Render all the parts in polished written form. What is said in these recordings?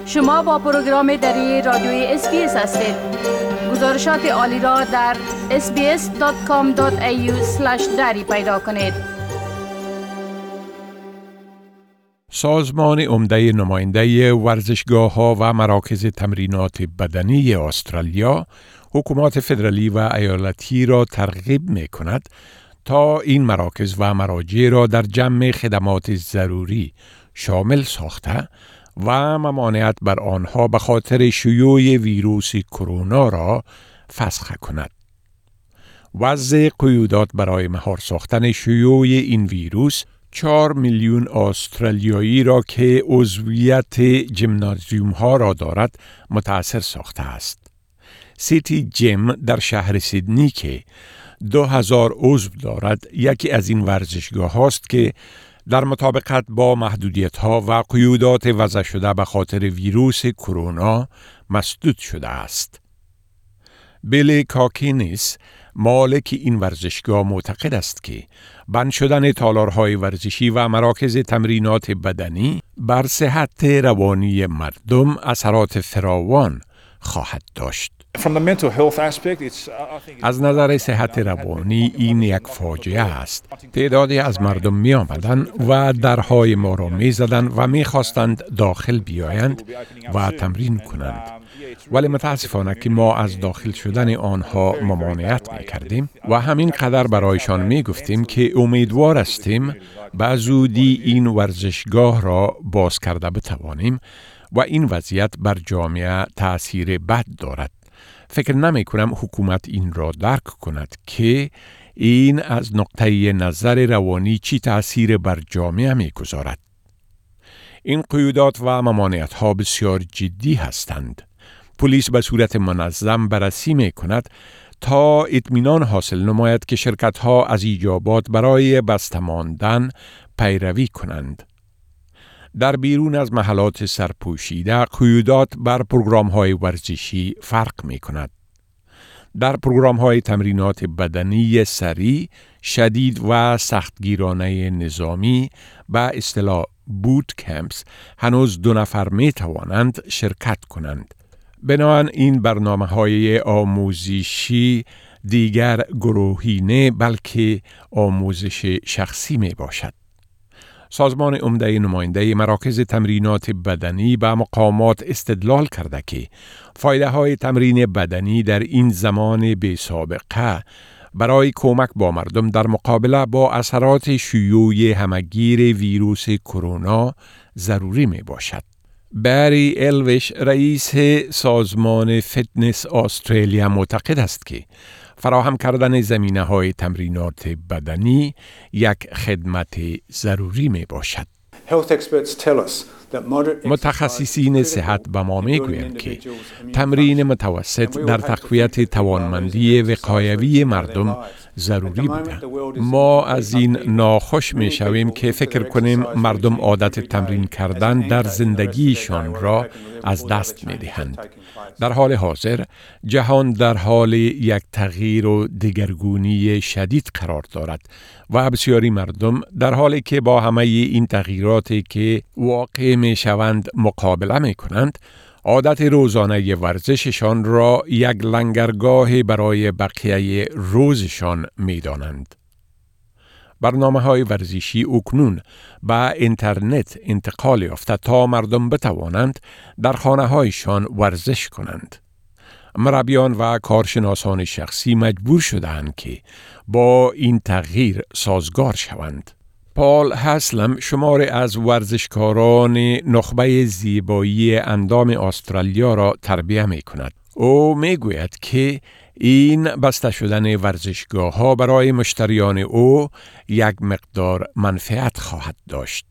شما با پروگرام دری رادیوی SBS هستید. گزارشات عالی را در sbs.com.au/dari پیدا کنید. سازمان عمده نماینده ورزشگاه‌ها و مراکز تمرینات بدنی استرالیا حکومات فدرالی و ایالتی را ترغیب می‌کند تا این مراکز و مراجع را در جمع خدمات ضروری شامل ساخته و ممانعت بر آنها به خاطر شیوع ویروس کرونا را فسخ کند. وضع قیودات برای مهار ساختن شیوع این ویروس 4 میلیون استرالیایی را که عضویت جیمنازیوم ها را دارد متاثر ساخته است. سیتی جیم در شهر سیدنی که 2000 عضو دارد یکی از این ورزشگاه هاست که در مطابقت با محدودیت ها و قیودات وضع شده به خاطر ویروس کرونا مسدود شده است. بیلی کاکینیس مالک این ورزشگاه معتقد است که بند شدن تالارهای ورزشی و مراکز تمرینات بدنی بر صحت روانی مردم اثرات فراوان خواهد داشت. از نظر صحت روانی این یک فاجعه است. تعدادی از مردم می آمدند و درهای ما را می زدند و می خواستند داخل بیایند و تمرین کنند. ولی متاسفانه که ما از داخل شدن آنها ممانعت می کردیم و همین قدر برایشان می گفتیم که امیدوار هستیم به زودی این ورزشگاه را باز کرده بتوانیم و این وضعیت بر جامعه تأثیر بد دارد. فکر نمی کنم حکومت این را درک کند که این از نقطه نظر روانی چی تأثیر بر جامعه می گذارد. این قیودات و ممانعت ها بسیار جدی هستند. پلیس به صورت منظم بررسی می کند تا اطمینان حاصل نماید که شرکت ها از ایجابات برای بسته ماندن پیروی کنند. در بیرون از محلات سرپوشیده قیودات بر پروگرام‌های ورزشی فرق می‌کند. در پروگرام‌های تمرینات بدنی سریع، شدید و سختگیرانه نظامی به اصطلاح بوت کمپس هنوز 2 نفر می‌توانند شرکت کنند. بنابراین این برنامه‌های آموزشی دیگر گروهی نه بلکه آموزش شخصی می‌باشد. سازمان عمده نماینده مراکز تمرینات بدنی به مقامات استدلال کرده که فایده های تمرین بدنی در این زمان بی سابقه برای کمک با مردم در مقابله با اثرات شیوع همگیر ویروس کرونا ضروری می باشد. بری الویش رئیس سازمان فتنس استرالیا معتقد است که فراهم کردن زمینه‌های تمرینات بدنی یک خدمت ضروری می باشد. متخصصین صحت به ما میگویند که تمرین متوسط در تقویت توانمندی وقایوی مردم ضروری بوده. ما از این ناخوش می شویم که فکر کنیم مردم عادت تمرین کردن در زندگیشان را از دست می دهند. در حال حاضر جهان در حال یک تغییر و دگرگونی شدید قرار دارد و بسیاری مردم در حالی که با همه این تغییراتی که واقع می شوند مقابله می کنند، عادت روزانه ورزششان را یک لنگرگاه برای بقیه روزشان می دانند. برنامه‌های ورزشی اکنون به اینترنت انتقال یافته تا مردم بتوانند در خانه‌هایشان ورزش کنند. مربیان و کارشناسان شخصی مجبور شدند که با این تغییر سازگار شوند. پال هسلم شماری از ورزشکاران نخبه زیبایی اندام استرالیا را تربیت می کند. او می گوید که این بسته شدن ورزشگاه ها برای مشتریان او یک مقدار منفعت خواهد داشت.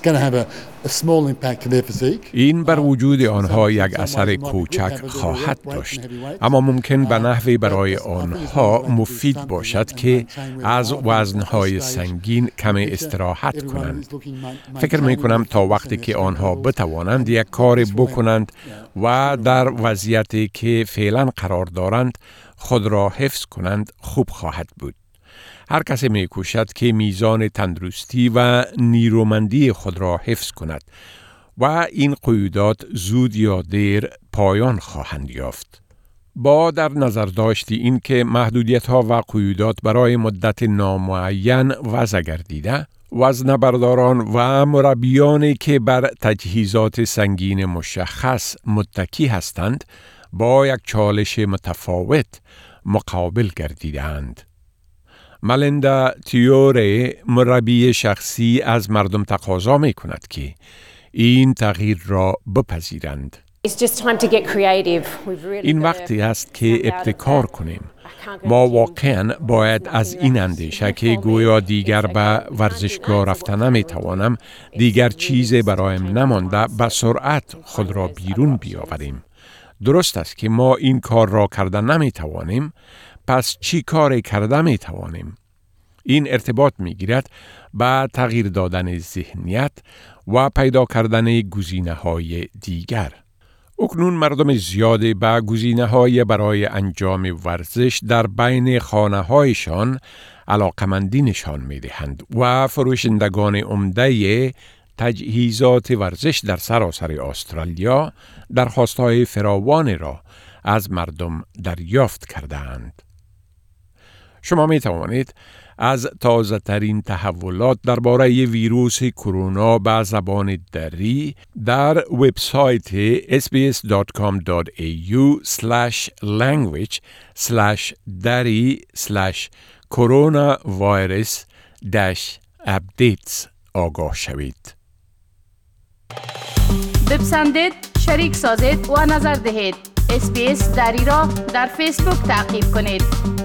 این بر وجود آنها یک اثر کوچک خواهد داشت، اما ممکن به نحوی برای آنها مفید باشد که از وزنهای سنگین کمی استراحت کنند. فکر می کنم تا وقتی که آنها بتوانند یک کار بکنند و در وضعیتی که فعلا قرار دارند خود را حفظ کنند خوب خواهد بود. هر کسی می کوشد که میزان تندرستی و نیرومندی خود را حفظ کند و این قیودات زود یا دیر پایان خواهند یافت. با در نظر داشت این که محدودیت‌ها و قیودات برای مدت نامعین وضع گردیده، وزنه‌برداران و مربیانی که بر تجهیزات سنگین مشخص متکی هستند، با یک چالش متفاوت مقابل گردیدند. ملیندا تیوری، مربی شخصی، از مردم تقاضا می کند که این تغییر را بپذیرند. این وقتی است که ابتکار کنیم. ما واقعاً باید از این اندیشه که گویا دیگر به ورزشگاه رفتن نمی توانم، دیگر چیزی برایم نمانده، به سرعت خود را بیرون بیاوریم. درست است که ما این کار را کردن نمی توانیم، پس چی کاری کرده می توانیم؟ این ارتباط می گیرد با تغییر دادن ذهنیت و پیدا کردن گزینه‌های دیگر. اکنون مردم زیادی به گزینه‌های برای انجام ورزش در بین خانه‌هایشان علاقمندی نشان می‌دهند و فروشندگان عمده تجهیزات ورزش در سراسر استرالیا درخواست‌های فراوانی را از مردم دریافت کرده‌اند. شما می توانید از تازه ترین تحولات درباره ویروس کرونا به زبان دری در وبسایت sbs.com.au/language/coronavirus-updates آگاه شوید. بپسندید، شریک سازید و نظر دهید. SBS دری را در فیسبوک تعقیب کنید.